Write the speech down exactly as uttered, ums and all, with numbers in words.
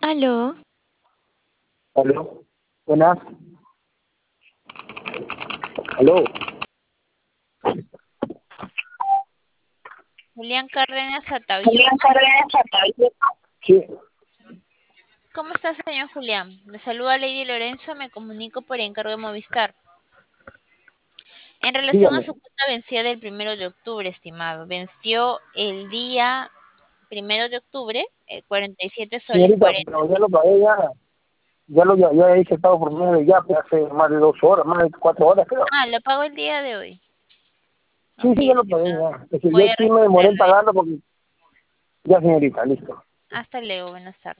Aló. Aló, buenas. Aló, Julián Cárdenas Julián Atayuma. Cárdenas Atayuma. Sí, ¿Cómo está, señor Julián? Le saluda Lady Lorenzo, me comunico por encargo de Movistar. En relación a dígame. su cuenta vencida del primero de octubre, estimado, venció el día primero de octubre, eh, cuarenta y siete soles Señorita, cuarenta. pero ya lo pagué ya. Ya lo ya, ya he estado por medio de ya, pues, hace más de dos horas, más de cuatro horas, creo. Ah, lo pago el día de hoy. Sí, Ok, sí, ya lo pagué estimado. ya. Es que yo Voy a sí me demoré en responderle. pagarlo porque... Ya, señorita, listo. Hasta luego, buenas tardes.